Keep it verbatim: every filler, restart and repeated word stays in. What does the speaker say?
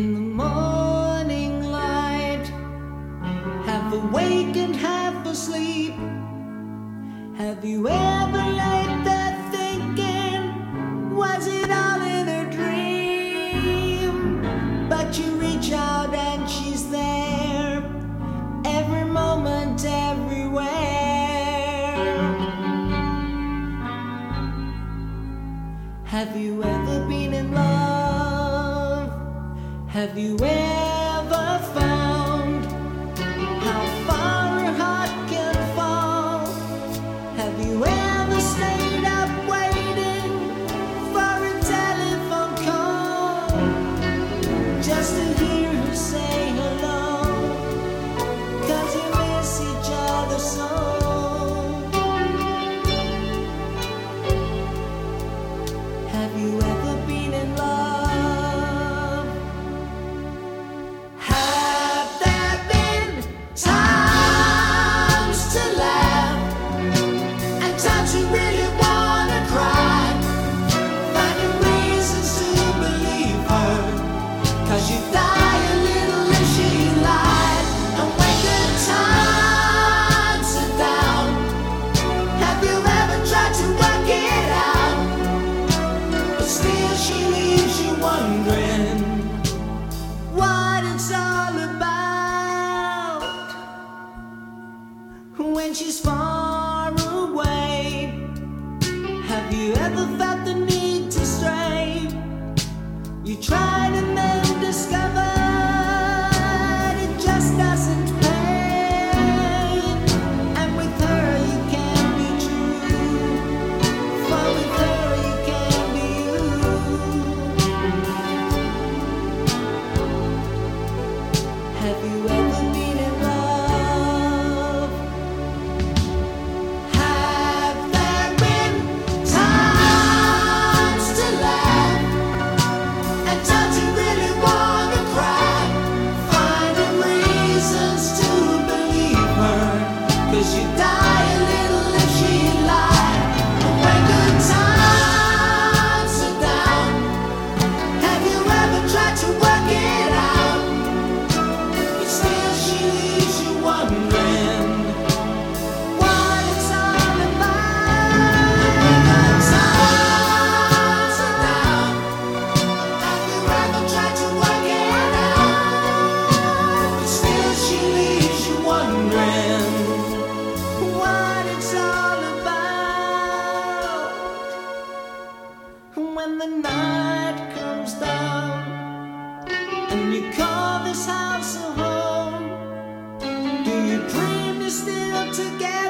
in the morning light, half awake and half asleep. Have you ever laid there thinking, was it all in a dream? But you reach out and she's there, every moment, everywhere. Have you ever been in love? Have you ever found how far a heart can fall? Have you ever stayed up waiting for a telephone call, just to hear her say hello, 'cause you miss each other so? Have you ever been in love? Have there been times to laugh and times you really wanna cry, finding reasons to believe her, 'cause you die a little if she lied? And when good times are down, have you ever tried to work it out? But still she leaves you wondering what it's all about. When she's far away, have you ever felt the need to stray? You tried and then discovered it just doesn't pay. And with her you can't be true, for with her you can't be you. Have you ever been in love? Have there been times to laugh and times you really wanna cry, finding reasons to believe her, 'cause you die a little if she lied? And when good times are down, have you ever tried to work it out? But still she leaves you wondering what it's all about. When good times are down, have you ever tried to work it out? But still she leaves you wondering what it's all about. When the night comes down and you call this house a home, do you dream you're still together?